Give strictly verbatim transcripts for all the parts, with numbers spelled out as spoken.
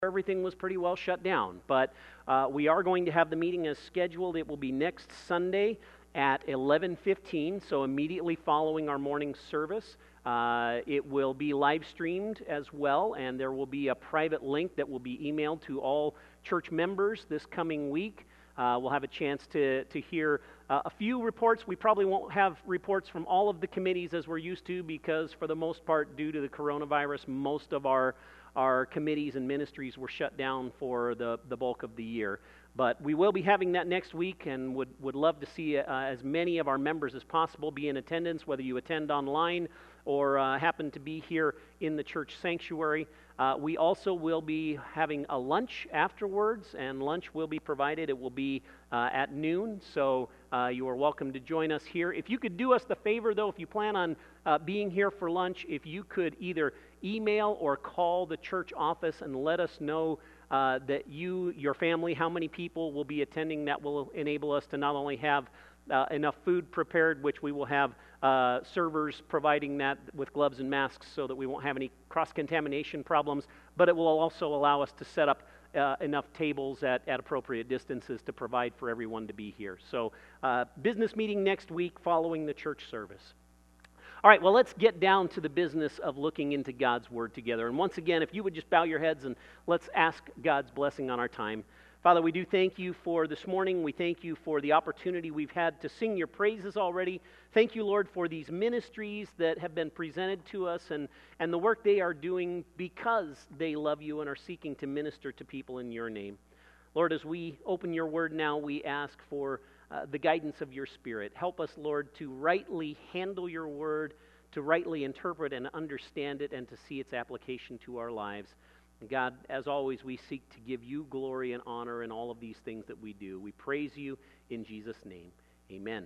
everything was pretty well shut down. But uh, we are going to have the meeting as scheduled. It will be next Sunday at eleven fifteen, so immediately following our morning service. Uh, it will be live streamed as well, and there will be a private link that will be emailed to all church members this coming week. Uh, we'll have a chance to, to hear uh, a few reports. We probably won't have reports from all of the committees as we're used to, because for the most part, due to the coronavirus, most of our our committees and ministries were shut down for the, the bulk of the year. But we will be having that next week, and would, would love to see uh, as many of our members as possible be in attendance, whether you attend online or uh, happen to be here in the church sanctuary. Uh, we also will be having a lunch afterwards, and lunch will be provided. It will be uh, at noon, so uh, you are welcome to join us here. If you could do us the favor, though, if you plan on uh, being here for lunch, if you could either email or call the church office and let us know uh, that you, your family, how many people will be attending. That will enable us to not only have uh, enough food prepared, which we will have uh, servers providing that with gloves and masks so that we won't have any cross-contamination problems, but it will also allow us to set up uh, enough tables at, at appropriate distances to provide for everyone to be here. So uh, business meeting next week following the church service. All right, well, let's get down to the business of looking into God's Word together. And once again, if you would just bow your heads and let's ask God's blessing on our time. Father, we do thank you for this morning. We thank you for the opportunity we've had to sing your praises already. Thank you, Lord, for these ministries that have been presented to us and, and the work they are doing because they love you and are seeking to minister to people in your name. Lord, as we open your Word now, we ask for Uh, the guidance of your Spirit. Help us, Lord, to rightly handle your word, to rightly interpret and understand it, and to see its application to our lives. And God, as always, we seek to give you glory and honor in all of these things that we do. We praise you in Jesus' name. Amen.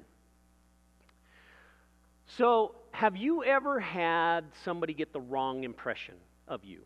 So, have you ever had somebody get the wrong impression of you?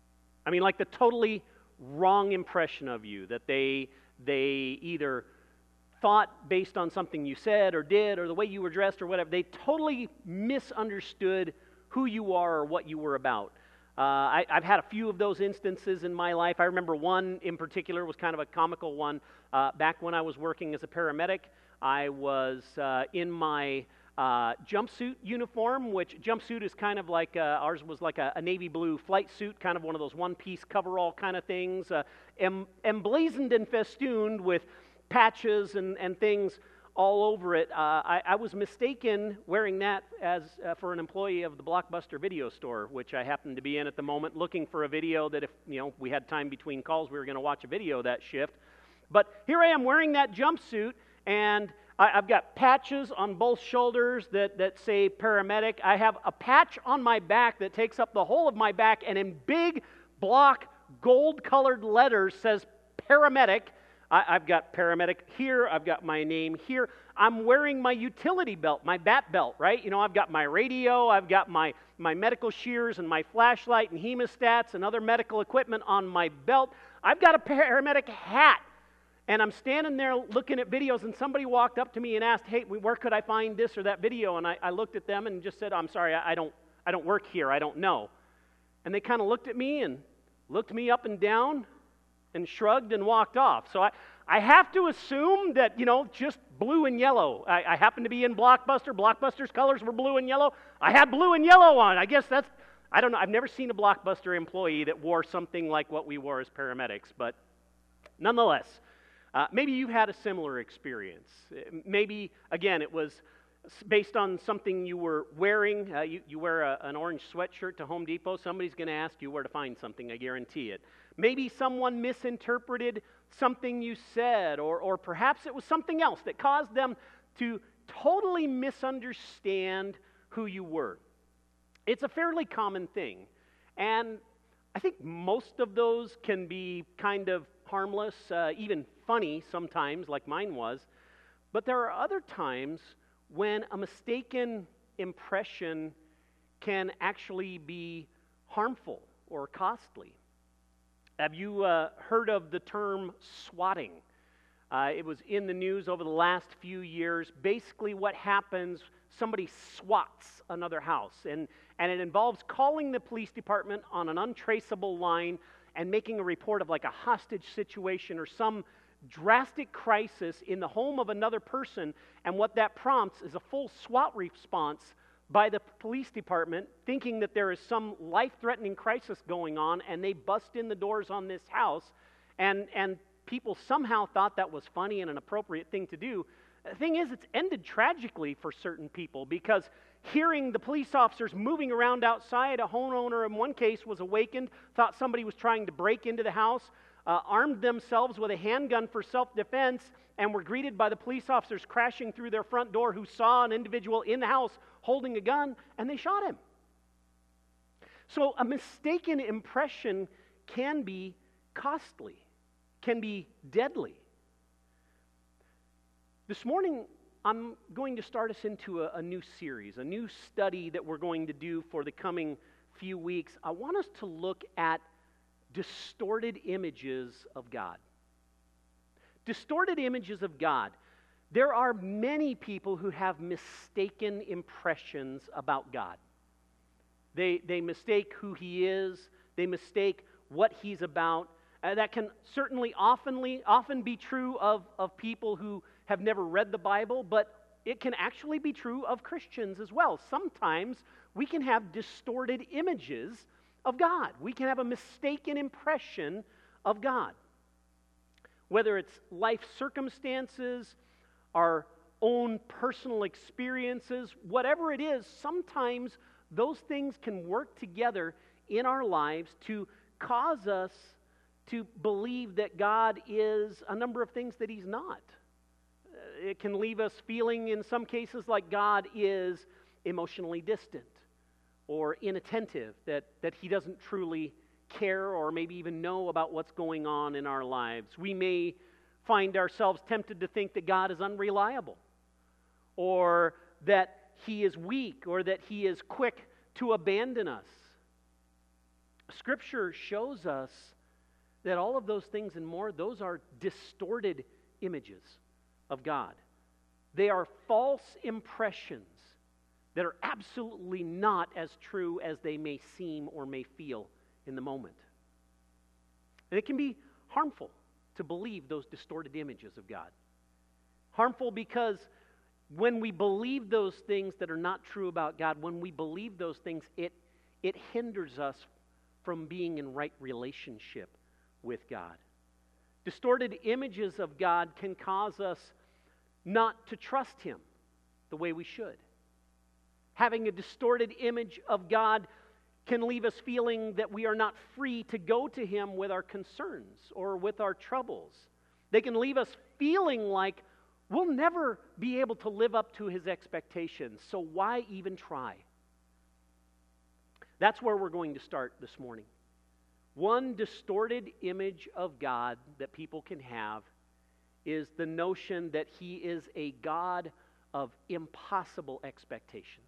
I mean, like the totally wrong impression of you, that they they either thought based on something you said or did or the way you were dressed or whatever, they totally misunderstood who you are or what you were about. Uh, I, I've had a few of those instances in my life. I remember one in particular was kind of a comical one. Uh, back when I was working as a paramedic, I was uh, in my uh, jumpsuit uniform, which jumpsuit is kind of like, uh, ours was like a, a navy blue flight suit, kind of one of those one-piece coverall kind of things, uh, em- emblazoned and festooned with patches and, and things all over it. Uh, I, I was mistaken wearing that as uh, for an employee of the Blockbuster video store, which I happened to be in at the moment, looking for a video that if you know we had time between calls, we were going to watch a video that shift. But here I am wearing that jumpsuit, and I, I've got patches on both shoulders that, that say paramedic. I have a patch on my back that takes up the whole of my back, and in big block gold-colored letters says paramedic. I, I've got paramedic here, I've got my name here. I'm wearing my utility belt, my bat belt, right? You know, I've got my radio, I've got my, my medical shears and my flashlight and hemostats and other medical equipment on my belt. I've got a paramedic hat. And I'm standing there looking at videos, and somebody walked up to me and asked, hey, where could I find this or that video? And I, I looked at them and just said, I'm sorry, I, I don't I don't work here, I don't know. And they kind of looked at me and looked me up and down and shrugged and walked off. So I, I have to assume that, you know, just blue and yellow. I, I happen to be in Blockbuster. Blockbuster's colors were blue and yellow. I had blue and yellow on. I guess that's, I don't know. I've never seen a Blockbuster employee that wore something like what we wore as paramedics. But nonetheless, uh, maybe you've had a similar experience. Maybe, again, it was based on something you were wearing. Uh, you, you wear a, an orange sweatshirt to Home Depot. Somebody's going to ask you where to find something, I guarantee it. Maybe someone misinterpreted something you said, or, or perhaps it was something else that caused them to totally misunderstand who you were. It's a fairly common thing, and I think most of those can be kind of harmless, uh, even funny sometimes, like mine was, but there are other times when a mistaken impression can actually be harmful or costly. Have you uh, heard of the term swatting? Uh, it was in the news over the last few years. Basically what happens, somebody swats another house, and, and it involves calling the police department on an untraceable line and making a report of like a hostage situation or some drastic crisis in the home of another person, and what that prompts is a full SWAT response by the police department, thinking that there is some life-threatening crisis going on, and they bust in the doors on this house, and, and people somehow thought that was funny and an appropriate thing to do. The thing is, it's ended tragically for certain people, because hearing the police officers moving around outside, a homeowner in one case was awakened, thought somebody was trying to break into the house, uh, armed themselves with a handgun for self-defense, and were greeted by the police officers crashing through their front door, who saw an individual in the house holding a gun, and they shot him. So a mistaken impression can be costly, can be deadly. This morning, I'm going to start us into a, a new series, a new study that we're going to do for the coming few weeks. I want us to look at distorted images of God. Distorted images of God. There are many people who have mistaken impressions about God. They, they mistake who He is. They mistake what He's about. Uh, that can certainly oftenly, often be true of, of people who have never read the Bible, but it can actually be true of Christians as well. Sometimes we can have distorted images of God. We can have a mistaken impression of God. Whether it's life circumstances, our own personal experiences, whatever it is, sometimes those things can work together in our lives to cause us to believe that God is a number of things that He's not. It can leave us feeling in some cases like God is emotionally distant or inattentive, that, that He doesn't truly care or maybe even know about what's going on in our lives. We may find ourselves tempted to think that God is unreliable, or that He is weak, or that He is quick to abandon us. Scripture shows us that all of those things and more, those are distorted images of God. They are false impressions that are absolutely not as true as they may seem or may feel in the moment. And it can be harmful to believe those distorted images of God. Harmful because when we believe those things that are not true about God, when we believe those things, it, it hinders us from being in right relationship with God. Distorted images of God can cause us not to trust Him the way we should. Having a distorted image of God can leave us feeling that we are not free to go to Him with our concerns or with our troubles. They can leave us feeling like we'll never be able to live up to His expectations, so why even try? That's where we're going to start this morning. One distorted image of God that people can have is the notion that He is a God of impossible expectations.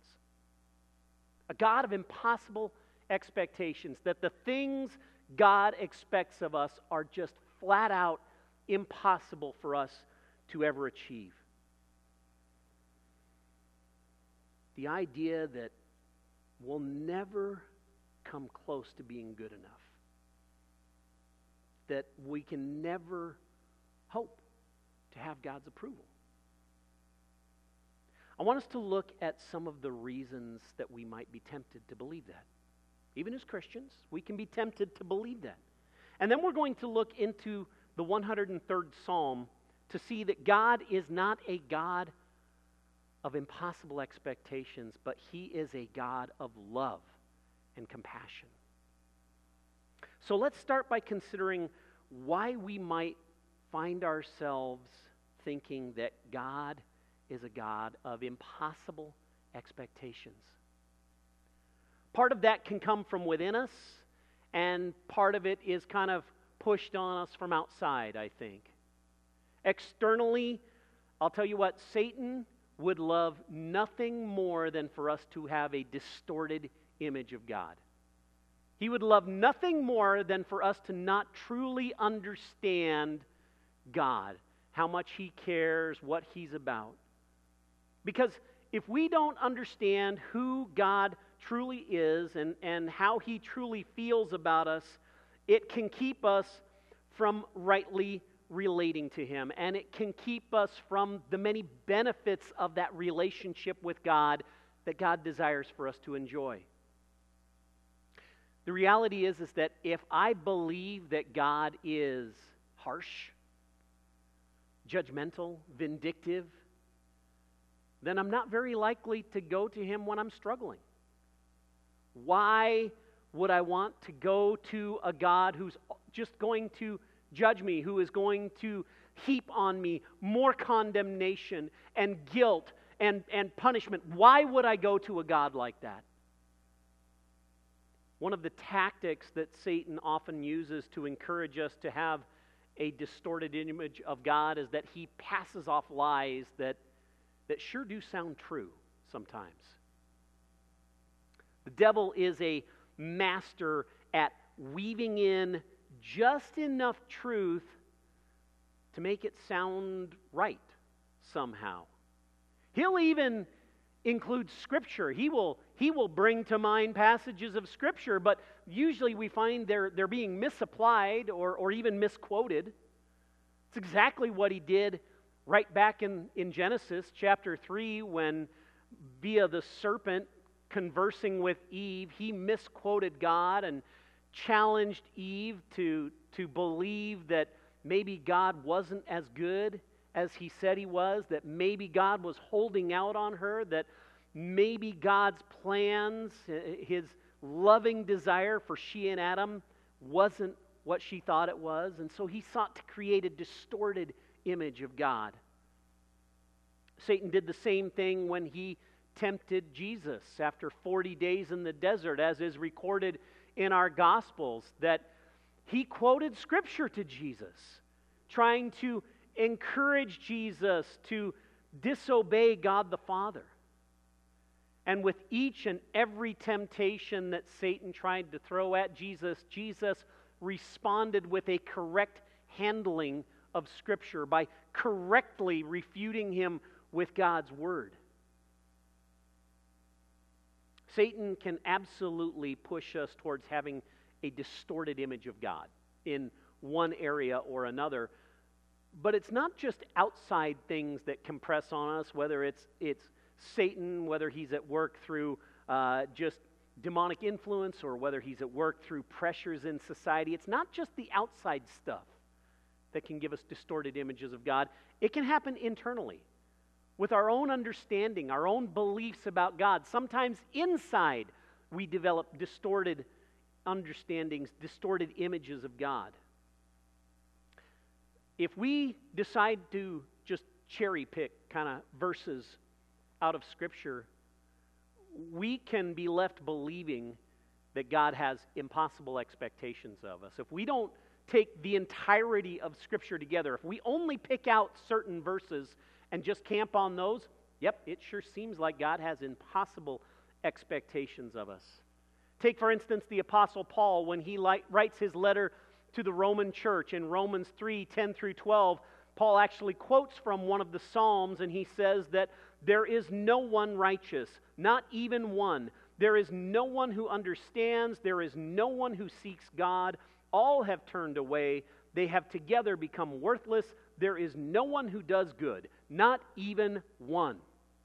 A God of impossible expectations, that the things God expects of us are just flat out impossible for us to ever achieve. The idea that we'll never come close to being good enough. That we can never hope to have God's approval. I want us to look at some of the reasons that we might be tempted to believe that. Even as Christians, we can be tempted to believe that. And then we're going to look into the one hundred third Psalm to see that God is not a God of impossible expectations, but He is a God of love and compassion. So let's start by considering why we might find ourselves thinking that God is a God of impossible expectations. Part of that can come from within us, and part of it is kind of pushed on us from outside, I think. Externally, I'll tell you what, Satan would love nothing more than for us to have a distorted image of God. He would love nothing more than for us to not truly understand God, how much He cares, what He's about. Because if we don't understand who God truly is and, and how He truly feels about us, it can keep us from rightly relating to Him, and it can keep us from the many benefits of that relationship with God that God desires for us to enjoy. The reality is, is that if I believe that God is harsh, judgmental, vindictive, then I'm not very likely to go to Him when I'm struggling. Why would I want to go to a God who's just going to judge me, who is going to heap on me more condemnation and guilt and, and punishment? Why would I go to a God like that? One of the tactics that Satan often uses to encourage us to have a distorted image of God is that he passes off lies that, that sure do sound true sometimes. The devil is a master at weaving in just enough truth to make it sound right somehow. He'll even include Scripture. He will, he will bring to mind passages of Scripture, but usually we find they're, they're being misapplied or, or even misquoted. It's exactly what he did right back in, in Genesis chapter three when, via the serpent conversing with Eve, he misquoted God and challenged Eve to, to believe that maybe God wasn't as good as he said he was, that maybe God was holding out on her, that maybe God's plans, his loving desire for she and Adam wasn't what she thought it was, and so he sought to create a distorted image of God. Satan did the same thing when he tempted Jesus after forty days in the desert, as is recorded in our Gospels, that he quoted Scripture to Jesus, trying to encourage Jesus to disobey God the Father. And with each and every temptation that Satan tried to throw at Jesus, Jesus responded with a correct handling of Scripture by correctly refuting him with God's Word. Satan can absolutely push us towards having a distorted image of God in one area or another. But it's not just outside things that compress on us, whether it's it's Satan, whether he's at work through uh, just demonic influence or whether he's at work through pressures in society. It's not just the outside stuff that can give us distorted images of God. It can happen internally with our own understanding, our own beliefs about God. Sometimes inside we develop distorted understandings, distorted images of God. If we decide to just cherry pick kind of verses out of Scripture, we can be left believing that God has impossible expectations of us. If we don't take the entirety of Scripture together, if we only pick out certain verses and just camp on those, yep, it sure seems like God has impossible expectations of us. Take, for instance, the Apostle Paul when he li- writes his letter to the Roman church in Romans three, ten through twelve. Paul actually quotes from one of the Psalms, and he says that there is no one righteous, not even one. There is no one who understands. There is no one who seeks God. All have turned away. They have together become worthless. There is no one who does good, not even one.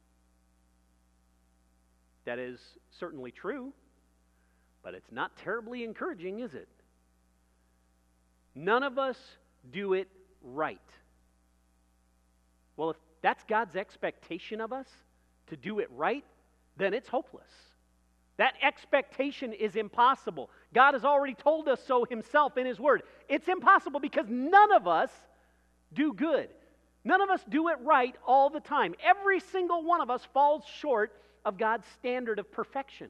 That is certainly true, but it's not terribly encouraging, is it? None of us do it right. Well, if that's God's expectation of us, to do it right, then it's hopeless. That expectation is impossible. God has already told us so himself in his word. It's impossible because none of us do good. None of us do it right all the time. Every single one of us falls short of God's standard of perfection.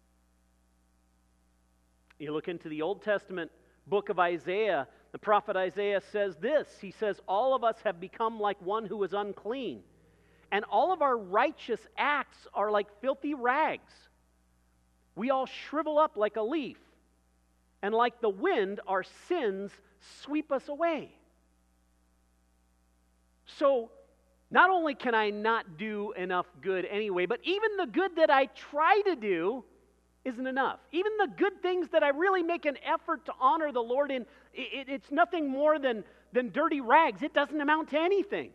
You look into the Old Testament book of Isaiah, the prophet Isaiah says this. He says, all of us have become like one who is unclean, and all of our righteous acts are like filthy rags. We all shrivel up like a leaf, and like the wind, our sins sweep us away. So, not only can I not do enough good anyway, but even the good that I try to do isn't enough. Even the good things that I really make an effort to honor the Lord in, it, it's nothing more than, than dirty rags. It doesn't amount to anything.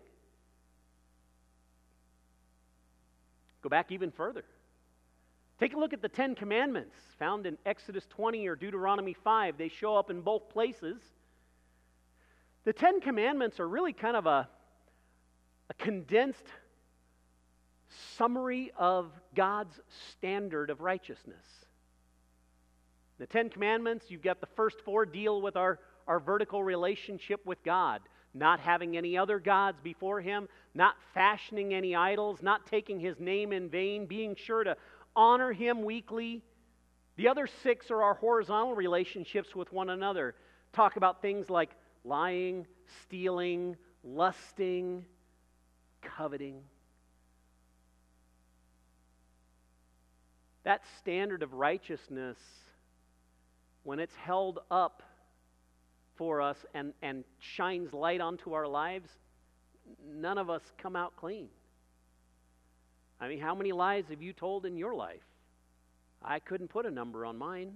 Go back even further. Take a look at the Ten Commandments found in Exodus twenty or Deuteronomy five. They show up in both places. The Ten Commandments are really kind of a, a condensed summary of God's standard of righteousness. The Ten Commandments, you've got the first four deal with our, our vertical relationship with God. Not having any other gods before Him, not fashioning any idols, not taking His name in vain, being sure to honor Him weekly. The other six are our horizontal relationships with one another. Talk about things like lying, stealing, lusting, coveting. That standard of righteousness, when it's held up for us and, and shines light onto our lives, none of us come out clean. I mean, how many lies have you told in your life? I couldn't put a number on mine.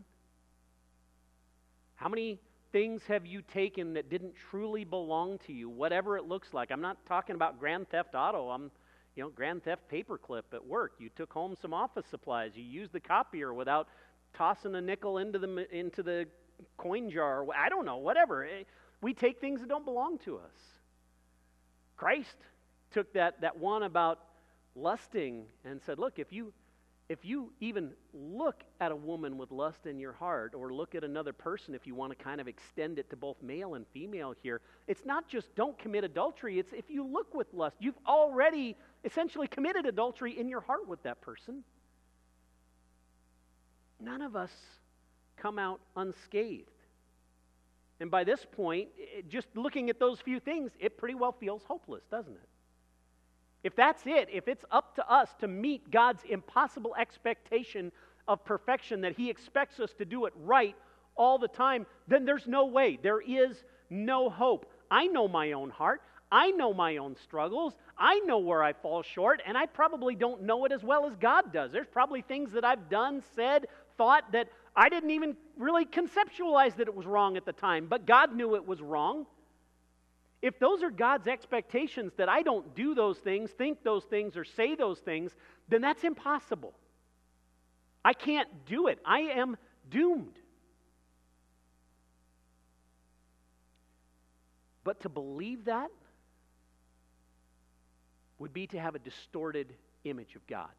How many things have you taken that didn't truly belong to you, whatever it looks like? I'm not talking about grand theft auto. I'm, you know, grand theft paperclip at work. You took home some office supplies. You used the copier without tossing a nickel into the into the coin jar. I don't know, whatever. We take things that don't belong to us. Christ took that, that one about lusting and said, look, if you if you even look at a woman with lust in your heart, or look at another person, if you want to kind of extend it to both male and female here, it's not just don't commit adultery, it's if you look with lust, you've already essentially committed adultery in your heart with that person. None of us come out unscathed. And by this point, it, just looking at those few things, it pretty well feels hopeless, doesn't it? If that's it, if it's up to us to meet God's impossible expectation of perfection, that He expects us to do it right all the time, then there's no way. There is no hope. I know my own heart. I know my own struggles. I know where I fall short, and I probably don't know it as well as God does. There's probably things that I've done, said, thought that I didn't even really conceptualize that it was wrong at the time, but God knew it was wrong. If those are God's expectations, that I don't do those things, think those things, or say those things, then that's impossible. I can't do it. I am doomed. But to believe that would be to have a distorted image of God.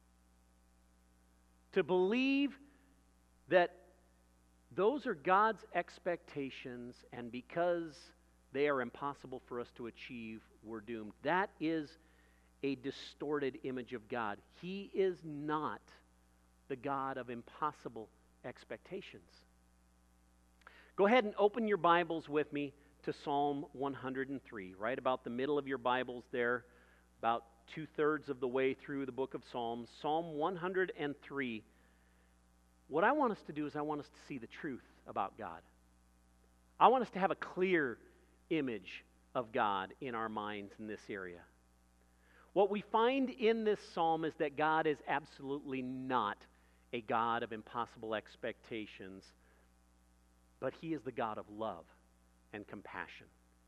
To believe that those are God's expectations, and because they are impossible for us to achieve, we're doomed. That is a distorted image of God. He is not the God of impossible expectations. Go ahead and open your Bibles with me to Psalm one hundred three, right about the middle of your Bibles there, about two-thirds of the way through the book of Psalms. Psalm one hundred three. What I want us to do is I want us to see the truth about God. I want us to have a clear image of God in our minds in this area. What we find in this psalm is that God is absolutely not a God of impossible expectations, but He is the God of love and compassion.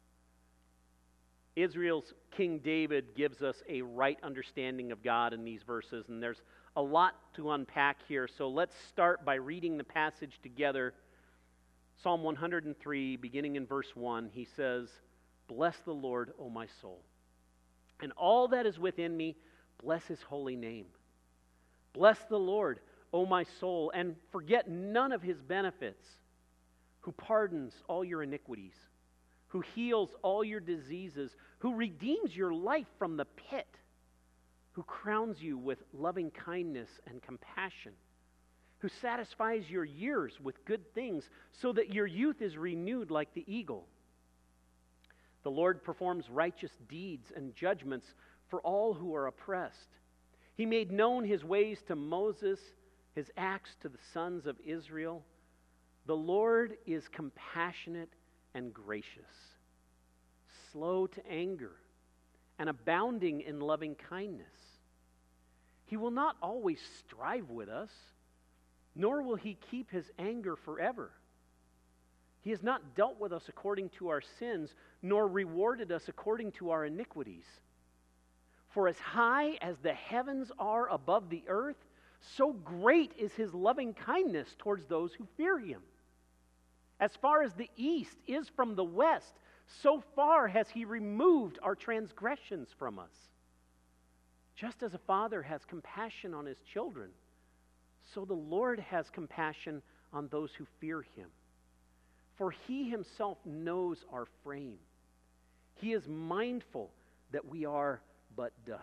Israel's King David gives us a right understanding of God in these verses, and there's a lot to unpack here, so let's start by reading the passage together. Psalm one hundred three, beginning in verse one, he says, "Bless the Lord, O my soul, and all that is within me, bless His holy name. Bless the Lord, O my soul, and forget none of His benefits, who pardons all your iniquities, who heals all your diseases, who redeems your life from the pit, who crowns you with loving kindness and compassion, who satisfies your years with good things, so that your youth is renewed like the eagle. The Lord performs righteous deeds and judgments for all who are oppressed. He made known His ways to Moses, His acts to the sons of Israel. The Lord is compassionate and gracious, slow to anger, and abounding in loving kindness. He will not always strive with us, nor will he keep his anger forever. He has not dealt with us according to our sins, nor rewarded us according to our iniquities. For as high as the heavens are above the earth, so great is his loving kindness towards those who fear him. As far as the east is from the west, so far has he removed our transgressions from us. Just as a father has compassion on his children, so the Lord has compassion on those who fear him. For he himself knows our frame. He is mindful that we are but dust.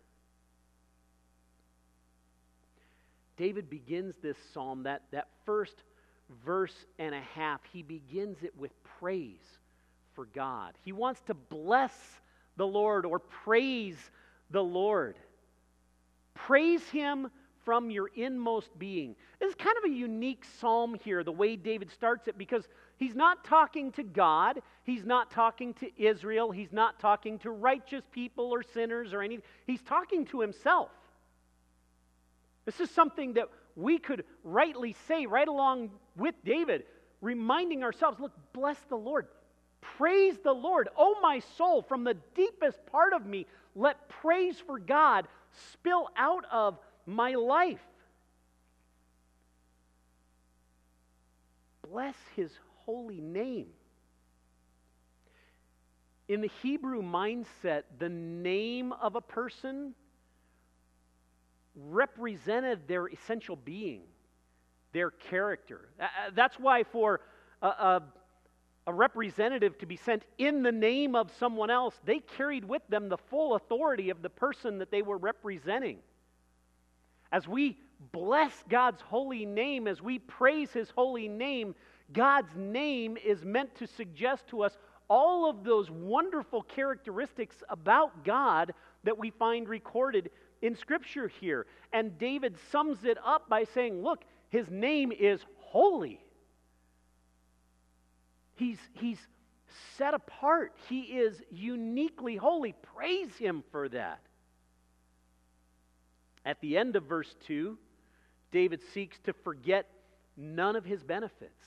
David begins this psalm, that, that first verse and a half, he begins it with praise for God. He wants to bless the Lord or praise the Lord. Praise him from your inmost being. This is kind of a unique psalm here, the way David starts it, because he's not talking to God, he's not talking to Israel, he's not talking to righteous people or sinners or anything. He's talking to himself. This is something that we could rightly say right along with David, reminding ourselves, look, bless the Lord. Praise the Lord. Oh, my soul, from the deepest part of me, let praise for God spill out of my life. Bless his holy name. In the Hebrew mindset, the name of a person represented their essential being, their character. That's why for a, a, a representative to be sent in the name of someone else, they carried with them the full authority of the person that they were representing. As we bless God's holy name, as we praise his holy name, God's name is meant to suggest to us all of those wonderful characteristics about God that we find recorded in Scripture here. And David sums it up by saying, look, his name is holy. He's, he's set apart. He is uniquely holy. Praise him for that. At the end of verse two, David seeks to forget none of his benefits.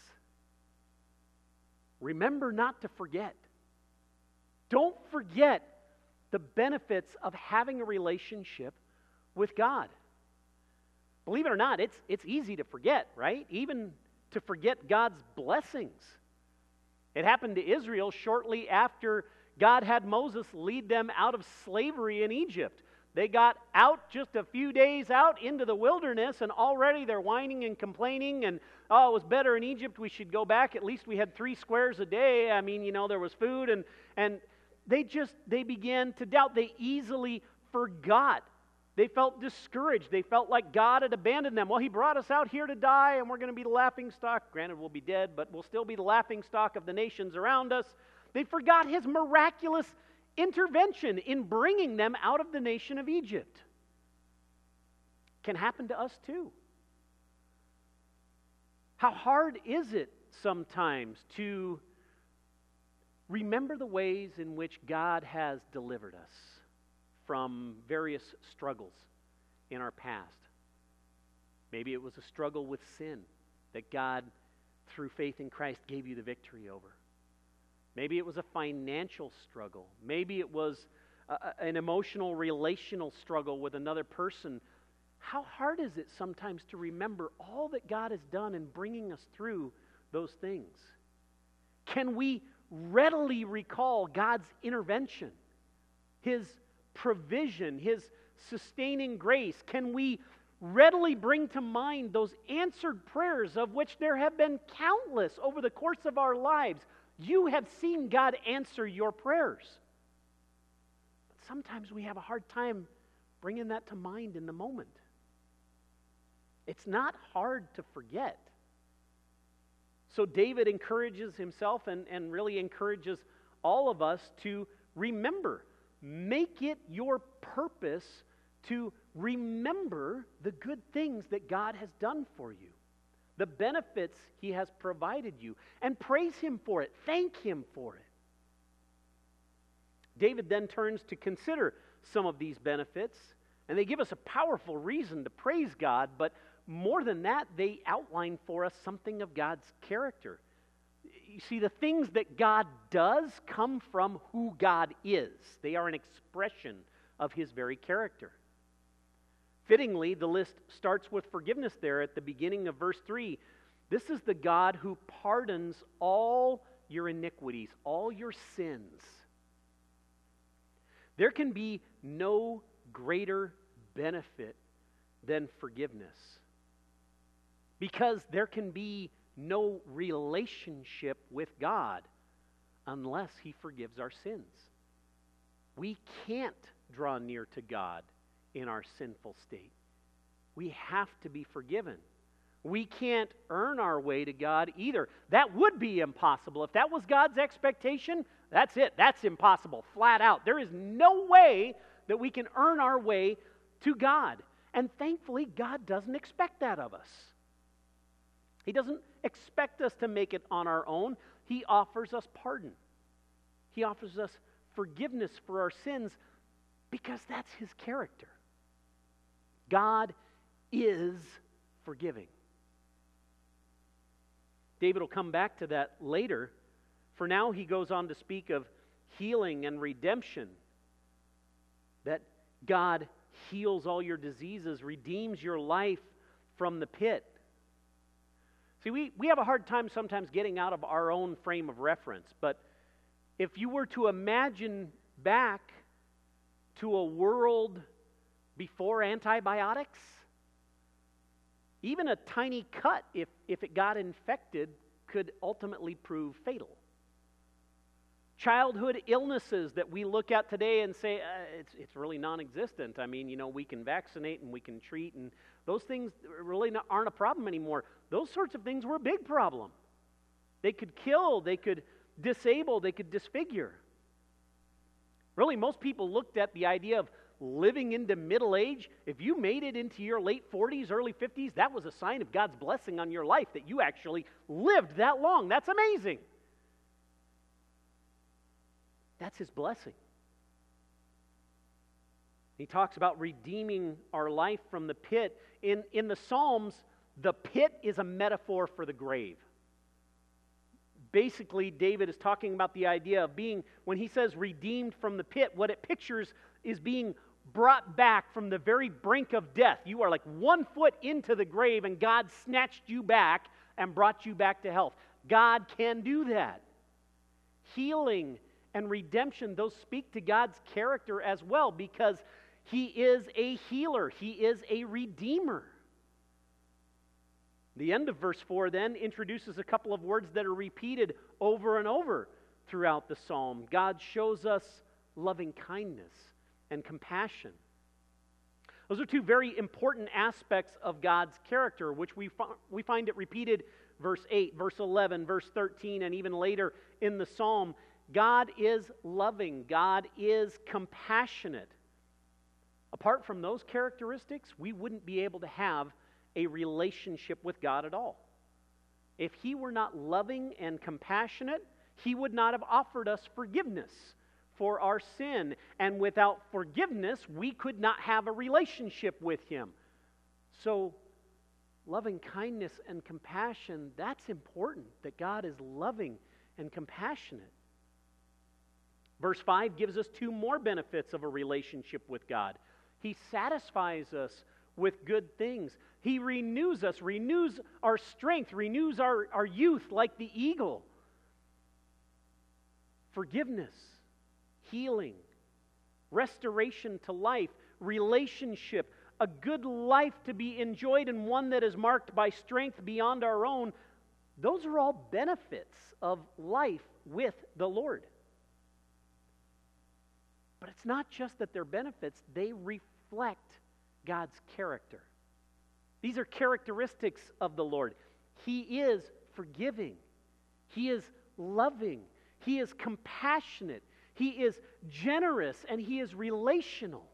Remember not to forget. Don't forget the benefits of having a relationship with God. Believe it or not, it's, it's easy to forget, right? Even to forget God's blessings. It happened to Israel shortly after God had Moses lead them out of slavery in Egypt. They got out just a few days out into the wilderness, and already they're whining and complaining, and, oh, it was better in Egypt, we should go back. At least we had three squares a day. I mean, you know, there was food, and, and they just, they began to doubt. They easily forgot. They felt discouraged. They felt like God had abandoned them. Well, he brought us out here to die, and we're going to be the laughing stock. Granted, we'll be dead, but we'll still be the laughing stock of the nations around us. They forgot his miraculous intervention in bringing them out of the nation of Egypt. Can happen to us too. How hard is it sometimes to remember the ways in which God has delivered us from various struggles in our past? Maybe it was a struggle with sin that God, through faith in Christ, gave you the victory over. Maybe it was a financial struggle. Maybe it was a, an emotional, relational struggle with another person. How hard is it sometimes to remember all that God has done in bringing us through those things? Can we readily recall God's intervention, his provision, his sustaining grace? Can we readily bring to mind those answered prayers, of which there have been countless over the course of our lives? You have seen God answer your prayers. But sometimes we have a hard time bringing that to mind in the moment. It's not hard to forget. So David encourages himself and, and really encourages all of us to remember. Make it your purpose to remember the good things that God has done for you, the benefits he has provided you, and praise him for it. Thank him for it. David then turns to consider some of these benefits, and they give us a powerful reason to praise God, but more than that, they outline for us something of God's character. You see, the things that God does come from who God is. They are an expression of His very character. Fittingly, the list starts with forgiveness there at the beginning of verse three. This is the God who pardons all your iniquities, all your sins. There can be no greater benefit than forgiveness, because there can be no relationship with God unless He forgives our sins. We can't draw near to God in our sinful state. We have to be forgiven. We can't earn our way to God either. That would be impossible. If that was God's expectation, that's it. That's impossible, flat out. There is no way that we can earn our way to God. And thankfully, God doesn't expect that of us. He doesn't expect us to make it on our own. He offers us pardon. He offers us forgiveness for our sins because that's His character. God is forgiving. David will come back to that later. For now, he goes on to speak of healing and redemption. That God heals all your diseases, redeems your life from the pit. See, we, we have a hard time sometimes getting out of our own frame of reference, but if you were to imagine back to a world before antibiotics, even a tiny cut, if, if it got infected, could ultimately prove fatal. Childhood illnesses that we look at today and say, uh, it's, it's really non-existent. I mean, you know, we can vaccinate and we can treat, and those things really not, aren't a problem anymore. Those sorts of things were a big problem. They could kill, they could disable, they could disfigure. Really, most people looked at the idea of living into middle age. If you made it into your late forties, early fifties, that was a sign of God's blessing on your life, that you actually lived that long. That's amazing. That's His blessing. He talks about redeeming our life from the pit. In, in the Psalms, the pit is a metaphor for the grave. Basically, David is talking about the idea of being, when he says redeemed from the pit, what it pictures is being brought back from the very brink of death. You are like one foot into the grave, and God snatched you back and brought you back to health. God can do that. Healing and redemption, those speak to God's character as well, because He is a healer. He is a redeemer. The end of verse four then introduces a couple of words that are repeated over and over throughout the psalm. God shows us loving kindness and compassion. Those are two very important aspects of God's character, which we, fi- we find it repeated verse eight, verse eleven, verse thirteen, and even later in the psalm. God is loving. God is compassionate. Apart from those characteristics, we wouldn't be able to have a relationship with God at all. If He were not loving and compassionate, He would not have offered us forgiveness for our sin. And without forgiveness, we could not have a relationship with Him. So, loving kindness and compassion, that's important, that God is loving and compassionate. Verse five gives us two more benefits of a relationship with God. He satisfies us with good things. He renews us, renews our strength, renews our, our youth like the eagle. Forgiveness, healing, restoration to life, relationship, a good life to be enjoyed, and one that is marked by strength beyond our own. Those are all benefits of life with the Lord. But it's not just that they're benefits, they reflect God's character. These are characteristics of the Lord. He is forgiving. He is loving. He is compassionate. He is generous, and He is relational.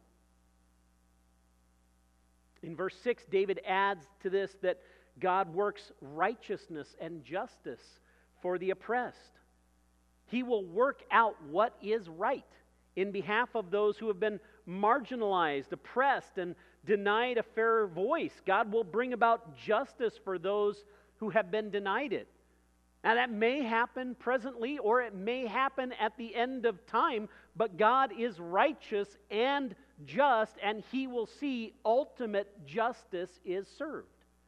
In verse six, David adds to this that God works righteousness and justice for the oppressed. He will work out what is right in behalf of those who have been marginalized, oppressed, and denied a fair voice. God will bring about justice for those who have been denied it. Now, that may happen presently, or it may happen at the end of time, but God is righteous and just, and He will see ultimate justice is served.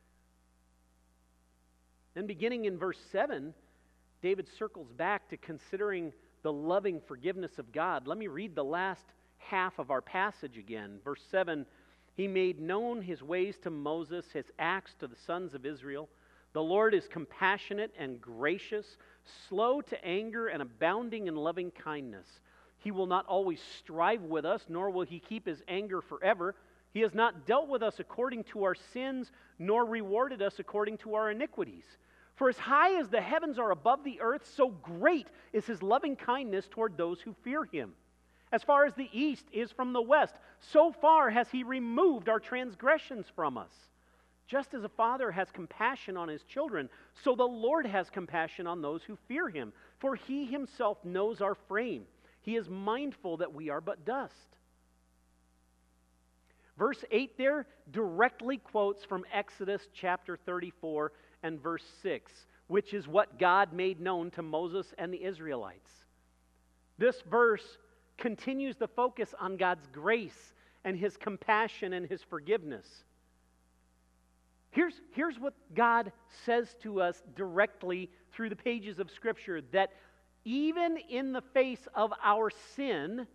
Then beginning in verse seven, David circles back to considering the loving forgiveness of God. Let me read the last half of our passage again. Verse seven, He made known His ways to Moses, His acts to the sons of Israel. The Lord is compassionate and gracious, slow to anger and abounding in loving kindness. He will not always strive with us, nor will He keep His anger forever. He has not dealt with us according to our sins, nor rewarded us according to our iniquities. For as high as the heavens are above the earth, so great is His loving kindness toward those who fear Him. As far as the east is from the west, so far has He removed our transgressions from us. Just as a father has compassion on his children, so the Lord has compassion on those who fear Him. For He Himself knows our frame. He is mindful that we are but dust. Verse eight there directly quotes from Exodus chapter thirty-four and verse six, which is what God made known to Moses and the Israelites. This verse continues the focus on God's grace and His compassion and His forgiveness. Here's, here's what God says to us directly through the pages of Scripture, that even in the face of our sin,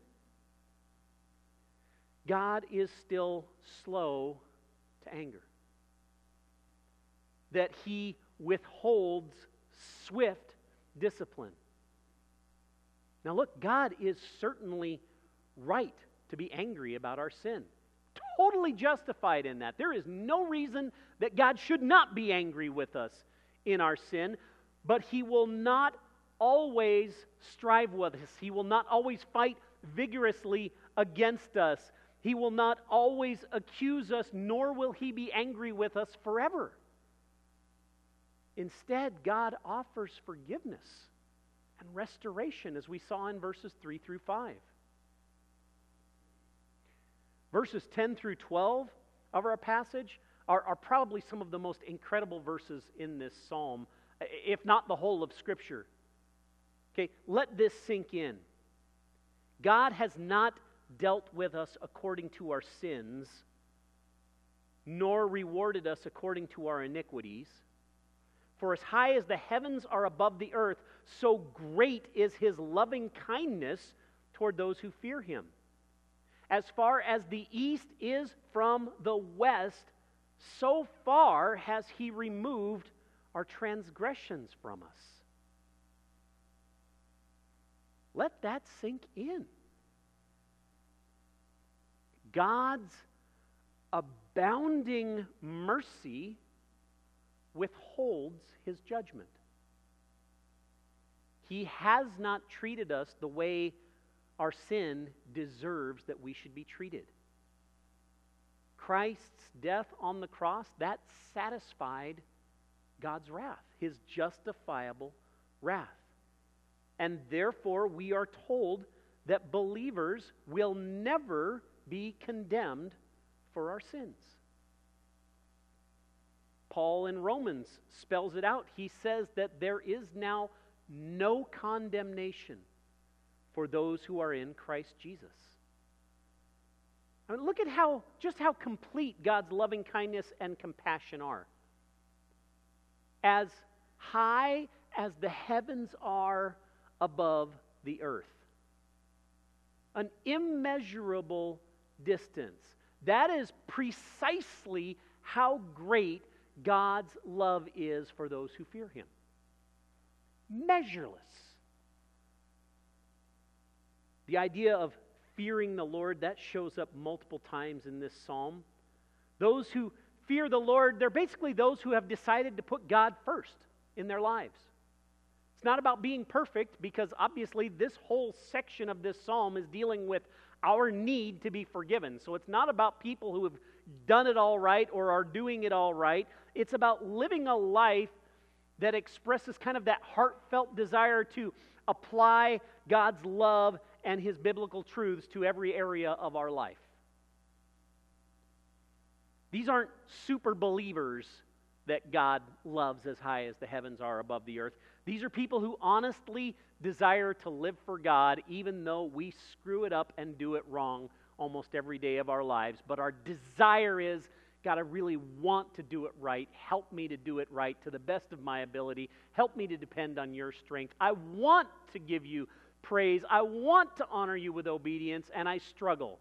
God is still slow to anger. That He withholds swift discipline. Now look, God is certainly right to be angry about our sin. Totally justified in that. There is no reason that God should not be angry with us in our sin, but He will not always strive with us. He will not always fight vigorously against us. He will not always accuse us, nor will He be angry with us forever. Instead, God offers forgiveness and restoration, as we saw in verses three through five. Verses ten through twelve of our passage are, are probably some of the most incredible verses in this psalm, if not the whole of Scripture. Okay, let this sink in. God has not dealt with us according to our sins, nor rewarded us according to our iniquities. For as high as the heavens are above the earth, so great is His loving kindness toward those who fear Him. As far as the east is from the west, so far has He removed our transgressions from us. Let that sink in. God's abounding mercy withholds His judgment. He has not treated us the way our sin deserves that we should be treated. Christ's death on the cross, that satisfied God's wrath, His justifiable wrath. And therefore, we are told that believers will never be condemned for our sins. Paul in Romans spells it out. He says that there is now no condemnation for those who are in Christ Jesus. I mean, look at how, just how complete God's loving kindness and compassion are. As high as the heavens are above the earth. An immeasurable distance. That is precisely how great God's love is for those who fear Him. Measureless. The idea of fearing the Lord, that shows up multiple times in this psalm. Those who fear the Lord, they're basically those who have decided to put God first in their lives. It's not about being perfect, because obviously this whole section of this psalm is dealing with our need to be forgiven. So it's not about people who have done it all right or are doing it all right. It's about living a life that expresses kind of that heartfelt desire to apply God's love and His biblical truths to every area of our life. These aren't super believers that God loves as high as the heavens are above the earth. These are people who honestly desire to live for God, even though we screw it up and do it wrong almost every day of our lives. But our desire is, God, I really want to do it right. Help me to do it right to the best of my ability. Help me to depend on your strength. I want to give you praise. I want to honor you with obedience, and I struggle.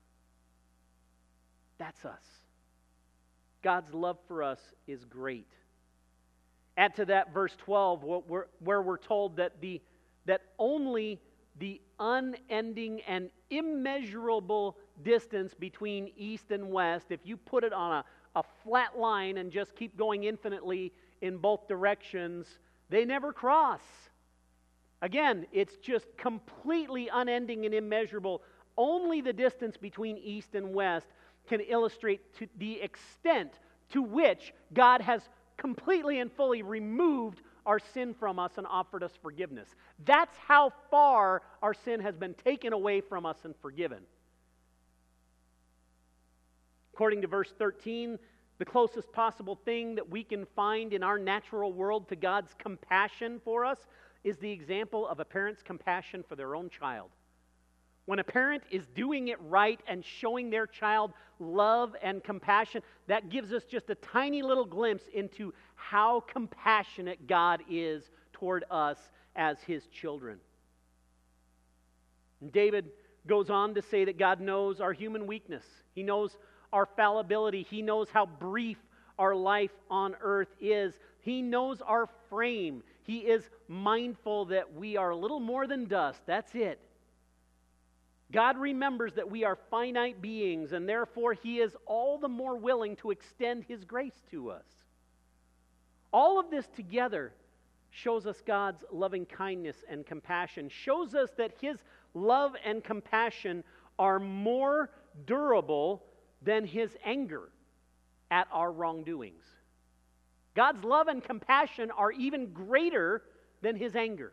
That's us. God's love for us is great. Add to that verse twelve, where we're told that the that only the unending and immeasurable distance between east and west, if you put it on a, a flat line and just keep going infinitely in both directions, they never cross. Again, it's just completely unending and immeasurable. Only the distance between east and west can illustrate to the extent to which God has completely and fully removed our sin from us and offered us forgiveness. That's how far our sin has been taken away from us and forgiven. According to verse thirteen, the closest possible thing that we can find in our natural world to God's compassion for us is the example of a parent's compassion for their own child. When a parent is doing it right and showing their child love and compassion, that gives us just a tiny little glimpse into how compassionate God is toward us as His children. And David goes on to say that God knows our human weakness. He knows our fallibility. He knows how brief our life on earth is. He knows our frame. He is mindful that we are a little more than dust. That's it. God remembers that we are finite beings, and therefore He is all the more willing to extend His grace to us. All of this together shows us God's loving kindness and compassion, shows us that His love and compassion are more durable than His anger at our wrongdoings. God's love and compassion are even greater than His anger.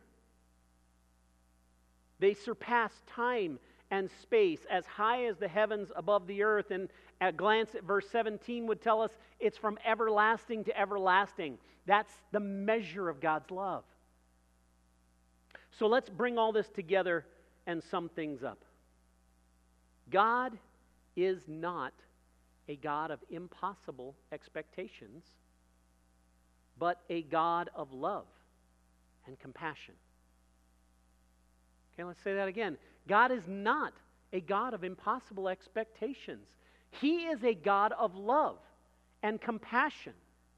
They surpass time and space, as high as the heavens above the earth. And a glance at verse seventeen would tell us it's from everlasting to everlasting. That's the measure of God's love. So let's bring all this together and sum things up. God is not a God of impossible expectations, but a God of love and compassion. Okay, let's say that again. God is not a God of impossible expectations. He is a God of love and compassion.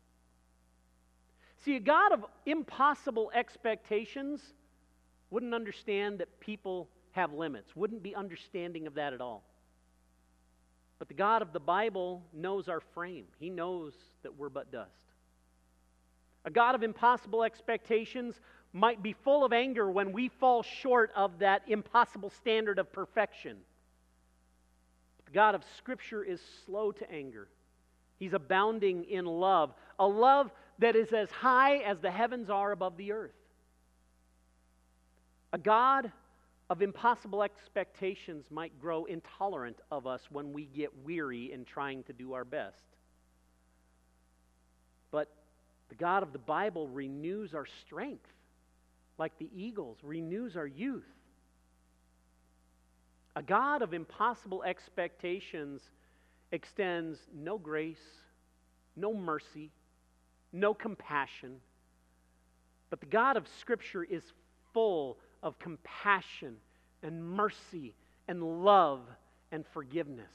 See, a God of impossible expectations wouldn't understand that people have limits, wouldn't be understanding of that at all. But the God of the Bible knows our frame. He knows that we're but dust. A God of impossible expectations might be full of anger when we fall short of that impossible standard of perfection. The God of Scripture is slow to anger. He's abounding in love, a love that is as high as the heavens are above the earth. A God of impossible expectations might grow intolerant of us when we get weary in trying to do our best. But the God of the Bible renews our strength, like the eagles, renews our youth. A God of impossible expectations extends no grace, no mercy, no compassion. But the God of Scripture is full of compassion and mercy and love and forgiveness.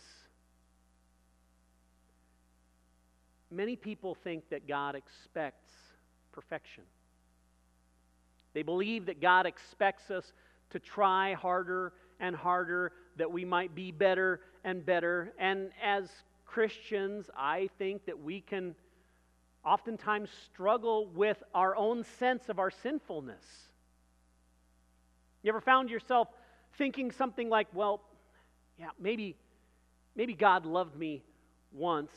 Many people think that God expects perfection. They believe that God expects us to try harder and harder, that we might be better and better. And as Christians, I think that we can oftentimes struggle with our own sense of our sinfulness. You ever found yourself thinking something like, well, yeah, maybe, maybe God loved me once,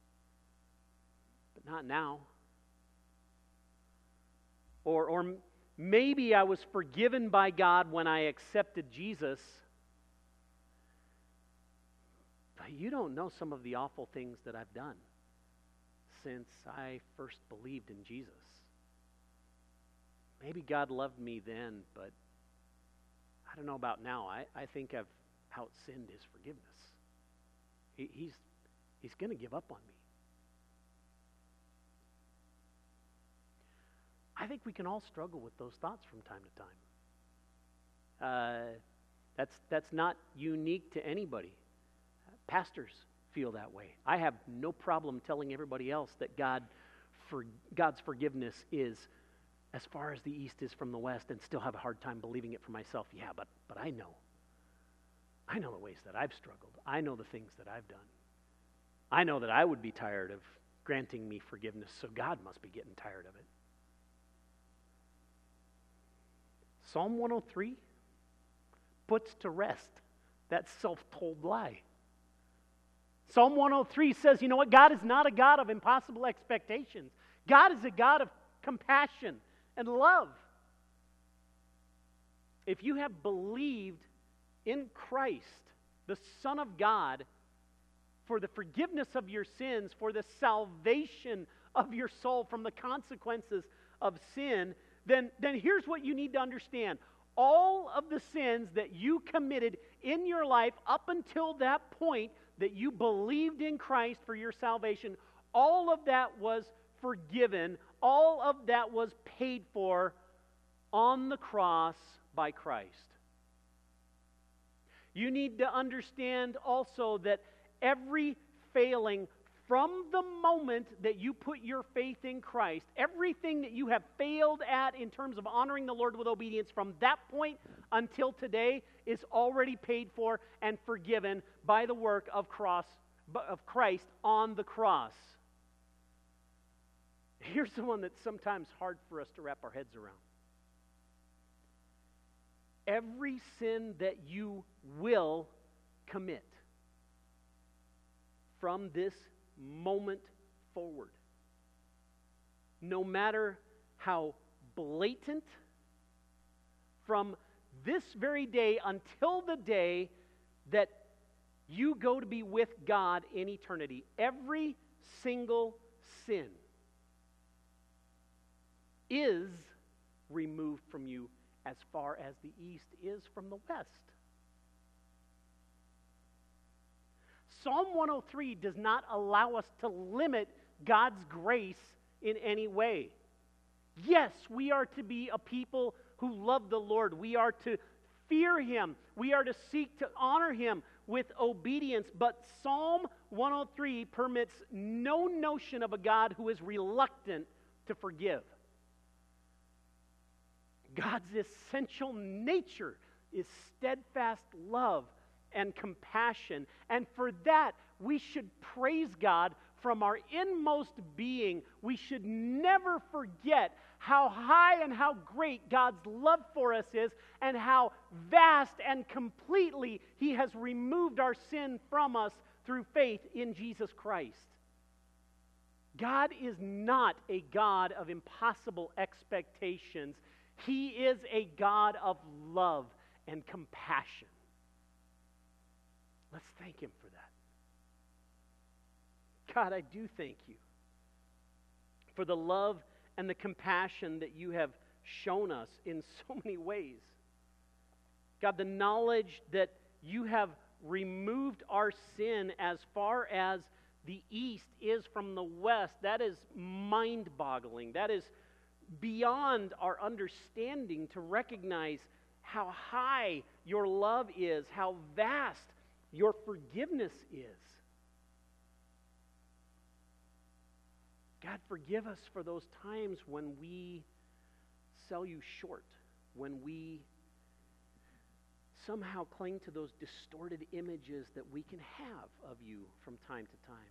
but not now. Or, or maybe I was forgiven by God when I accepted Jesus, but you don't know some of the awful things that I've done since I first believed in Jesus. Maybe God loved me then, but I don't know about now. I, I think I've out-sinned His forgiveness. He, he's he's going to give up on me. I think we can all struggle with those thoughts from time to time. Uh, that's that's not unique to anybody. Pastors feel that way. I have no problem telling everybody else that God, for God's forgiveness is as far as the east is from the west, and still have a hard time believing it for myself. Yeah, but but I know. I know the ways that I've struggled. I know the things that I've done. I know that I would be tired of granting me forgiveness, so God must be getting tired of it. Psalm one oh three puts to rest that self-told lie. Psalm one oh three says, you know what? God is not a God of impossible expectations. God is a God of compassion and love. If you have believed in Christ, the Son of God, for the forgiveness of your sins, for the salvation of your soul from the consequences of sin, then, then here's what you need to understand. All of the sins that you committed in your life up until that point that you believed in Christ for your salvation, all of that was forgiven. All of that was paid for on the cross by Christ. You need to understand also that every failing from the moment that you put your faith in Christ, everything that you have failed at in terms of honoring the Lord with obedience from that point until today is already paid for and forgiven by the work of cross of Christ on the cross. Here's the one that's sometimes hard for us to wrap our heads around. Every sin that you will commit from this moment forward, no matter how blatant, from this very day until the day that you go to be with God in eternity, every single sin is removed from you as far as the east is from the west. Psalm one oh three does not allow us to limit God's grace in any way. Yes, we are to be a people who love the Lord. We are to fear Him. We are to seek to honor Him with obedience. But Psalm one oh three permits no notion of a God who is reluctant to forgive. God's essential nature is steadfast love and compassion. And for that, we should praise God from our inmost being. We should never forget how high and how great God's love for us is, and how vast and completely He has removed our sin from us through faith in Jesus Christ. God is not a God of impossible expectations. He is a God of love and compassion. Let's thank Him for that. God, I do thank You for the love and the compassion that You have shown us in so many ways. God, the knowledge that You have removed our sin as far as the east is from the west, that is mind-boggling. That is beyond our understanding to recognize how high Your love is, how vast Your forgiveness is. God, forgive us for those times when we sell You short, when we somehow cling to those distorted images that we can have of You from time to time.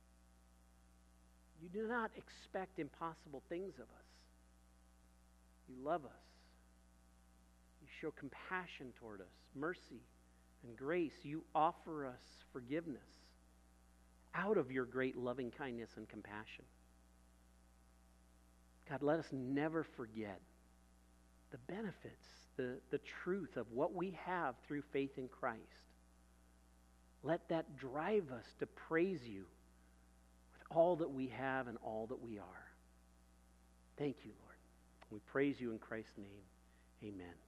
You do not expect impossible things of us. You love us. You show compassion toward us, mercy and grace. You offer us forgiveness out of Your great loving kindness and compassion. God, let us never forget the benefits, the, the truth of what we have through faith in Christ. Let that drive us to praise you with all that we have and all that we are. Thank you, Lord. We praise you in Christ's name. Amen.